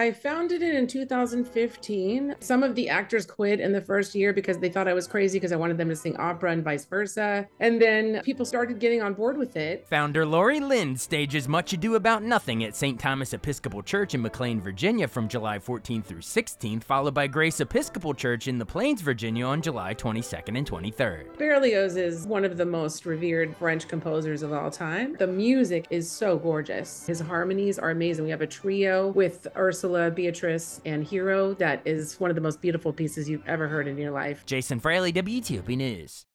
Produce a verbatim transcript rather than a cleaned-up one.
I founded it in two thousand fifteen. Some of the actors quit in the first year because they thought I was crazy because I wanted them to sing opera and vice versa. And then people started getting on board with it. Founder Lori Lind stages Much Ado About Nothing at Saint Thomas Episcopal Church in McLean, Virginia from July fourteenth through sixteenth, followed by Grace Episcopal Church in the Plains, Virginia on July twenty-second and twenty-third. Berlioz is one of the most revered French composers of all time. The music is so gorgeous. His harmonies are amazing. We have a trio with Ursula, Beatrice, and Hero that is one of the most beautiful pieces you've ever heard in your life. Jason Fraley, W T O P News.